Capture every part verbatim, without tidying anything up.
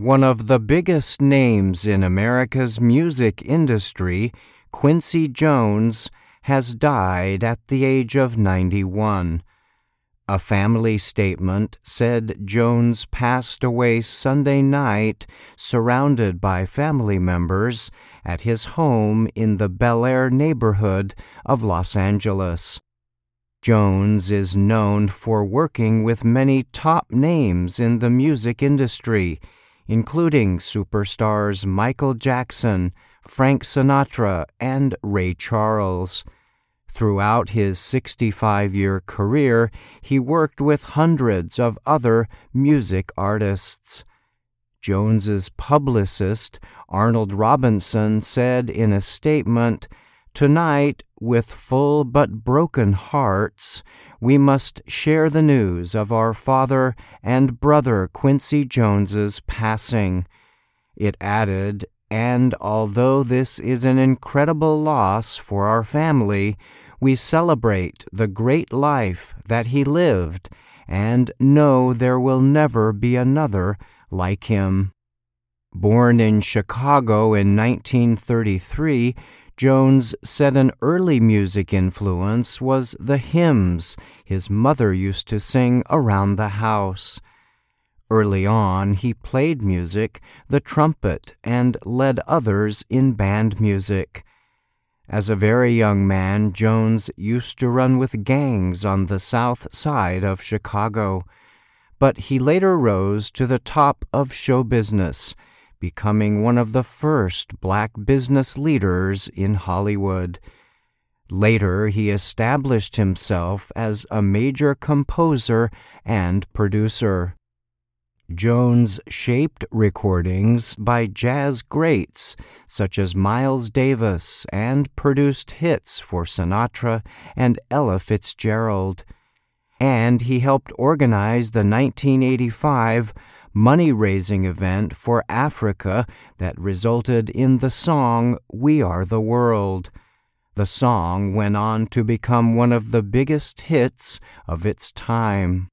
One of the biggest names in America's music industry, Quincy Jones, has died at the age of ninety-one. A family statement said Jones passed away Sunday night, surrounded by family members, at his home in the Bel Air neighborhood of Los Angeles. Jones is known for working with many top names in the music industry, including superstars Michael Jackson, Frank Sinatra, and Ray Charles. Throughout his sixty-five-year career, he worked with hundreds of other music artists. Jones's publicist, Arnold Robinson, said in a statement, "Tonight, with full but broken hearts, we must share the news of our father and brother Quincy Jones's passing." It added, "And although this is an incredible loss for our family, we celebrate the great life that he lived and know there will never be another like him." Born in Chicago in nineteen thirty-three, Jones said an early music influence was the hymns his mother used to sing around the house. Early on, he played music, the trumpet, and led others in band music. As a very young man, Jones used to run with gangs on the south side of Chicago, but he later rose to the top of show business, becoming one of the first black business leaders in Hollywood. Later, he established himself as a major composer and producer. Jones shaped recordings by jazz greats such as Miles Davis and produced hits for Sinatra and Ella Fitzgerald. And he helped organize the nineteen eighty-five money-raising event for Africa that resulted in the song "We Are the World." The song went on to become one of the biggest hits of its time.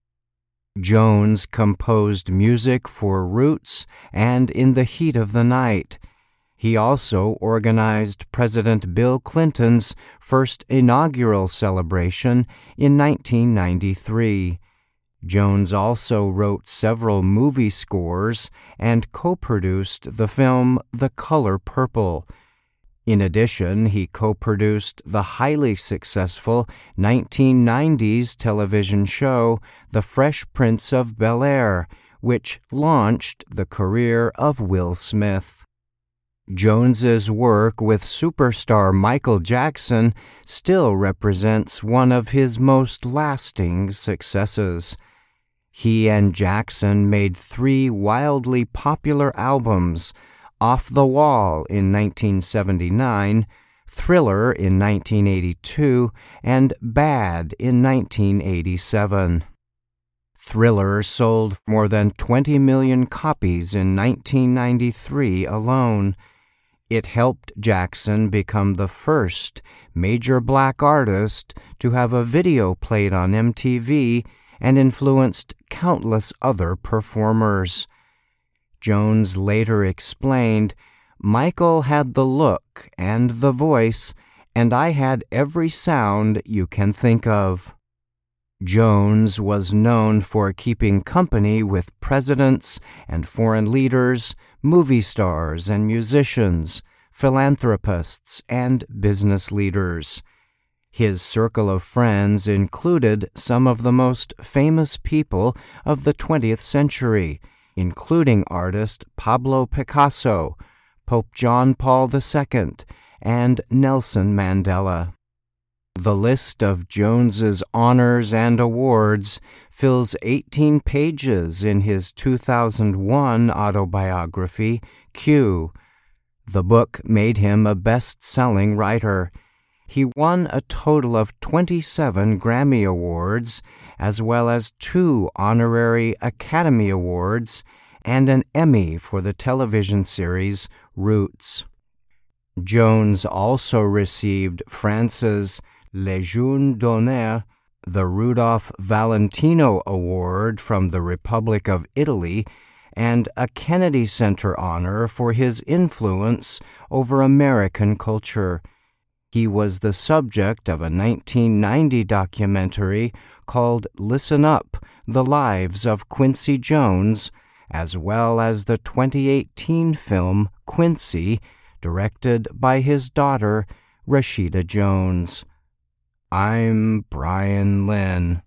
Jones composed music for Roots and In the Heat of the Night. He also organized President Bill Clinton's first inaugural celebration in nineteen ninety-three. Jones also wrote several movie scores and co-produced the film The Color Purple. In addition, he co-produced the highly successful nineteen nineties television show The Fresh Prince of Bel-Air, which launched the career of Will Smith. Jones's work with superstar Michael Jackson still represents one of his most lasting successes. He and Jackson made three wildly popular albums: Off the Wall in nineteen seventy-nine, Thriller in nineteen eighty-two, and Bad in nineteen eighty-seven. Thriller sold more than twenty million copies in nineteen ninety-three alone. It helped Jackson become the first major black artist to have a video played on M T V and influenced countless other performers. Jones later explained, "Michael had the look and the voice, and I had every sound you can think of." Jones was known for keeping company with presidents and foreign leaders, movie stars and musicians, philanthropists, and business leaders. His circle of friends included some of the most famous people of the twentieth century, including artist Pablo Picasso, Pope John Paul the Second, and Nelson Mandela. The list of Jones's honors and awards fills eighteen pages in his two thousand one autobiography, Q. The book made him a best-selling writer. He won a total of twenty-seven Grammy Awards, as well as two honorary Academy Awards and an Emmy for the television series Roots. Jones also received France's Légion d'honneur, the Rudolph Valentino Award from the Republic of Italy, and a Kennedy Center honor for his influence over American culture. He was the subject of a nineteen ninety documentary called Listen Up: The Lives of Quincy Jones, as well as the twenty eighteen film Quincy, directed by his daughter, Rashida Jones. I'm Brian Lynn.